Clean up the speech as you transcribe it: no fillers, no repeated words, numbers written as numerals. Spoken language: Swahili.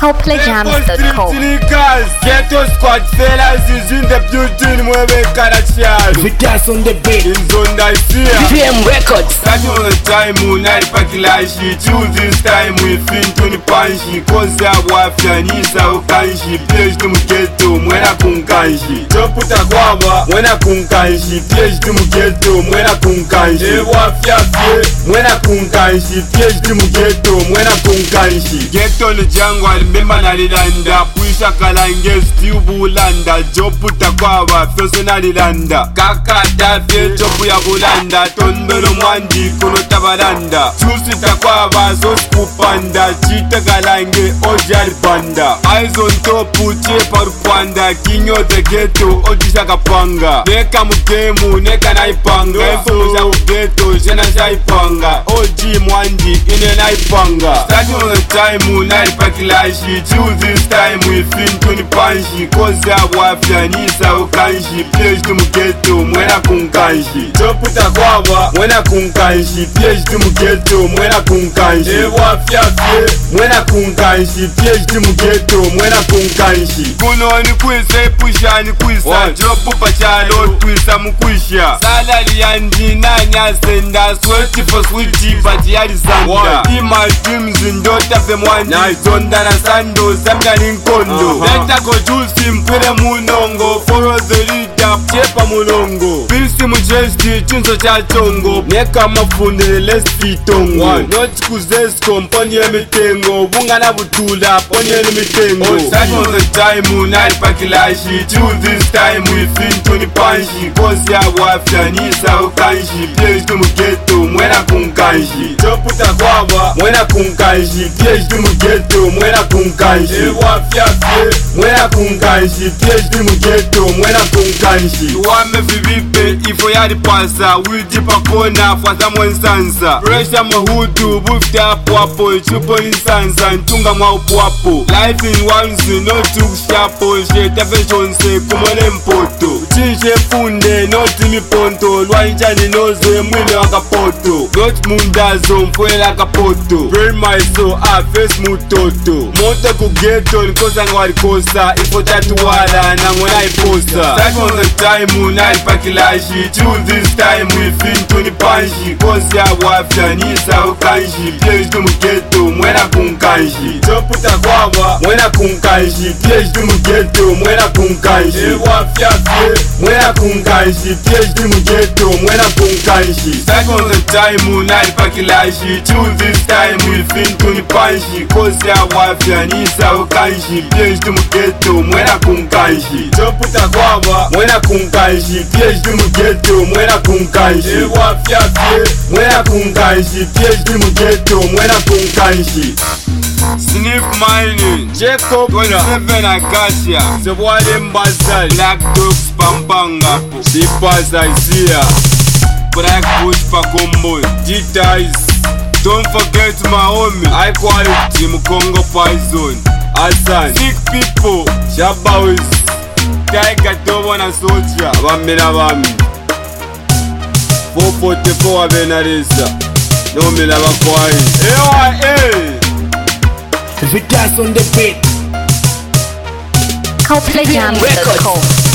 CoPlayJams.com. Ghetto squad fellas is in the building where we got a child. Vitas on the beat. In zone I see. VM Records. Starting on the time we night pakilashi. Choose this time we fin to the panshi. Koza wafya nisa ukanshi. PhD mgeto mwena kunkanshi. Choputa kwaba mwena kunkanshi. PhD mgeto mwena kunkanshi. Wafya fye mwena kunkanshi. PhD mgeto mwena kunkanshi. Ghetto ni jango alimemba nalilanda. Puisha kalange stiubu landa. Joputa kwaba fyose nalilanda. Kaka dafye chopu ya bulanda. Tondolo mwandi kuno tabalanda. Chusi takwaba zos kupanda. Chita kalange ojari panda. Eyes on top chepa rupanda. King of the ghetto ojisha kapanga. Neka mukemu neka naipanga. Efo ja ghetto jena jaipanga. Oji mwandi ine naipanga. Starting on the time naipakilashi. Choose this time we fin to the panshi. Koza wafya nisa ukanshi. PhD mughetto mwena kunkanshi. Choputa kwaba mwena kunkanshi. PhD mughetto mwena kunkanshi. Wafya fye mwena kunkanshi. PhD mughetto mwena kunkanshi. Kuno ni kwisa pusha ni kwisa. Jopu pachalo twisa mukwisha. Salary yandi nanya senda. Sweaty for sweetie but yari zanda. In my dreams ndota fe mwandi. Na zonda na sando zamda ninkondo. Leta ko juicy mpwele munongo. Follow the leader chepa mulongo. Pilsi mujesti chunso cha chongo. Neka mafundele les fitongo. Not kuzesko mponye mitengo. Bunga na butula ponye mitengo. Start on the time unaipakilashi. Choose this time we fin to the panshi. Kosi ya wafya nisa ukanshi. PhD mughetto mwena kunkanshi. Choputa kwaba mwena kunkanshi. PhD mughetto mwena kunkanshi. Wafya fye mwena kunkanshi. PhD mughetto mwena kunkanshi. Wame vivipe ifo yadi pasa. Wijipa kona fwaza mwensansa. Pressure mahudu bufte hapo hapo. Chupo insansa ntunga mwa upo hapo. Life in ones no tukshapo. Sheta feshonse kumone mpoto. Chinche funde noti miponto. Lwanjani noze mwine wakapoto. Not mundazo mfwela kapoto. Pray my soul face mutoto. Moto kugeto nikosa ngwarikosa. Ifo tatu wala nangona iposa. Start on the time unaipakilashi. Choose this time we fin to the panshi. Kosi ya wafya nisa ukanshi. PhD mughetto mwena kunkanshi. Choputa kwaba mwena kunkanshi. PhD mughetto mwena kunkanshi. Wafya fye mwena kunkanshi. PhD mughetto mwena kunkanshi. Start on the time unaipakilashi. Choose this time we fin to the panshi. Kosi ya wafya nisa ukanshi. PhD mughetto mwena kunkanshi. Choputa kwaba mwena kunkanshi. PhD mughetto mwena kunkanshi. Wafya fye mwena kunkanshi. PhD mughetto mwena kunkanshi. Sniff mining, Jacob, 7 Acacia, Sebwale Mbazali, Black Dogs Pampanga, Sipas Isaiah, Black Bush Pakombo, G-Ties. Don't forget my homie, High Quality, Mukongo Poison, Hassan, Sick People, Shabawis, Taika Tobo na Soja, Bamina Bami, 444 Abenaresa, no Milava Kwai, AYA. Vitas on the beat. CoPlayJams.com.